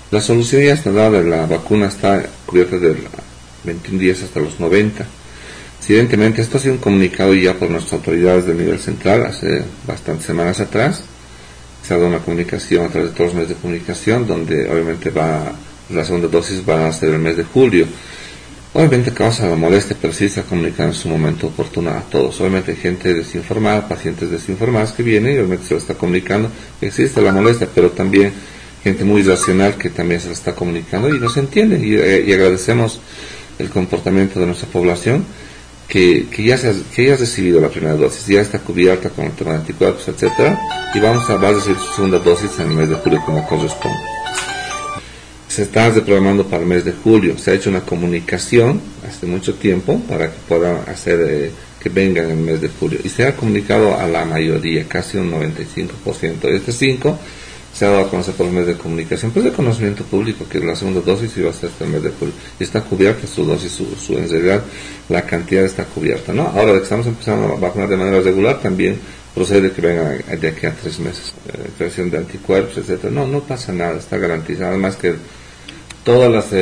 La solución ya está dada, la vacuna está cubierta de 21 días hasta los 90. Evidentemente, esto ha sido un comunicado ya por nuestras autoridades del nivel central hace bastantes semanas atrás. Se ha dado una comunicación a través de todos los medios de comunicación, donde obviamente la segunda dosis va a ser el mes de julio. Obviamente causa la molestia, pero sí se ha comunicado en su momento oportuno a todos. Obviamente hay gente desinformada, pacientes desinformados que vienen y obviamente se lo está comunicando. Existe la molestia, pero también gente muy racional que también se lo está comunicando y nos entiende, y agradecemos el comportamiento de nuestra población que ya ha recibido la primera dosis, ya está cubierta con el tema de anticuerpos, etcétera, y va a recibir su segunda dosis en el mes de julio como corresponde. Se está reprogramando para el mes de julio, se ha hecho una comunicación hace mucho tiempo para que puedan hacer que vengan en el mes de julio, y se ha comunicado a la mayoría, casi un 95%. Este 5 se ha dado a conocer por los medios de comunicación, pues de conocimiento público, que la segunda dosis iba a ser hasta el mes de julio, y está cubierta su dosis, en realidad la cantidad está cubierta, ¿no? Ahora que estamos empezando a vacunar de manera regular, también procede que vengan de aquí a 3 meses, creación de anticuerpos, etcétera. No pasa nada, está garantizado, además que todas las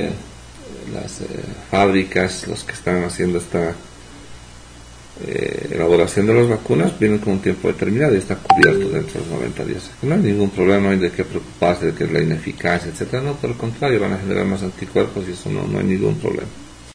fábricas, los que están haciendo esta elaboración de las vacunas, vienen con un tiempo determinado y está cubierto dentro de los 90 días. No hay ningún problema, no hay de qué preocuparse de que es la ineficacia, etcétera. No, por el contrario, van a generar más anticuerpos y eso no hay ningún problema.